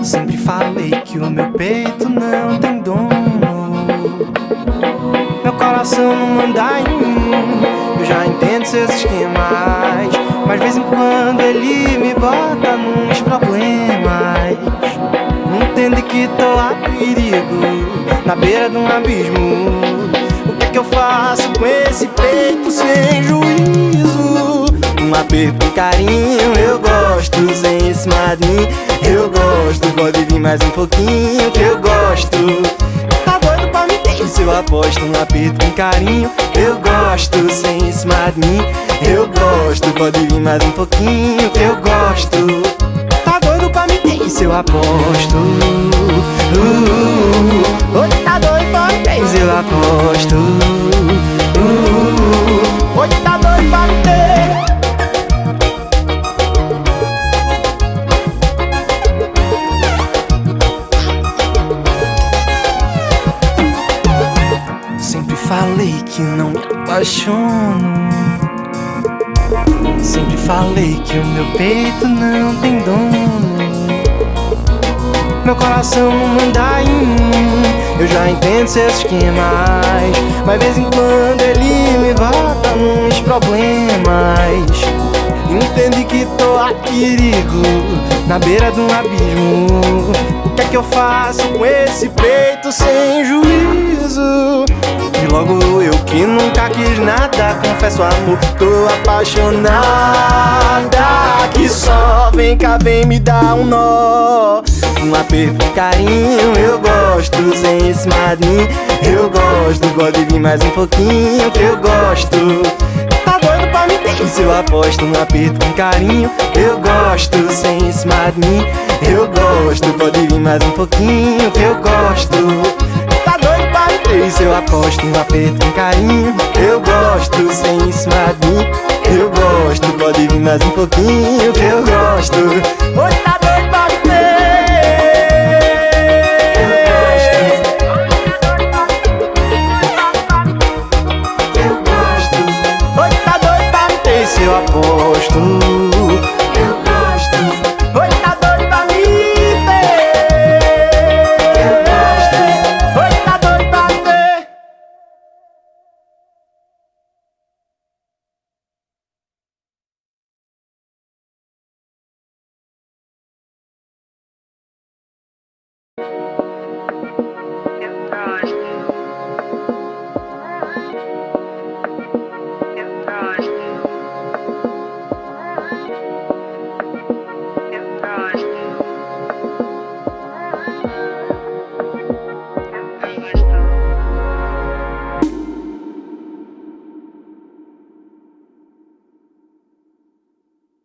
Sempre falei que o meu peito não tem dono. Meu coração não manda em mim. Eu já entendo seus esquemas, mas de vez em quando ele me bota nos problemas. Não entende que tô a perigo, na beira de um abismo. O que é que eu faço com esse peito sem juízo? Um aperto, um carinho, eu gosto. Sem esse madrinho, eu gosto. Pode vir mais um pouquinho que eu gosto. Tá doido pra me ter? Se eu aposto um aperto, um carinho, eu gosto. Sem esse madrinho, eu gosto. Pode vir mais um pouquinho que eu gosto. Tá doido pra me ter? Se eu aposto. Oi, tá doido pra me ter? Se eu aposto. Oi, tá doido pra me ter? Sempre falei que não me apaixono. Sempre falei que o meu peito não tem dono. Meu coração não manda em mim. Eu já entendo seus esquemas, mas de vez em quando ele me bota nos problemas. Entende que tô a perigo, na beira de um abismo. O que é que eu faço com esse peito sem juízo? E logo eu que nunca quis nada, confesso amor, tô apaixonada. Que só vem cá, vem me dar um nó. Um aperto, um carinho, eu gosto. Sem esse madrinho, eu gosto. Pode vir mais um pouquinho que eu gosto. Tá doido pra me ter? Se eu aposto um aperto, um carinho, eu gosto. Sem esse madrinho, eu gosto. Pode vir mais um pouquinho que eu gosto. Tá doido pra me ter? Se eu aposto um aperto, um carinho, eu gosto. Sem esse madrinho, eu gosto. Pode vir mais um pouquinho que eu gosto.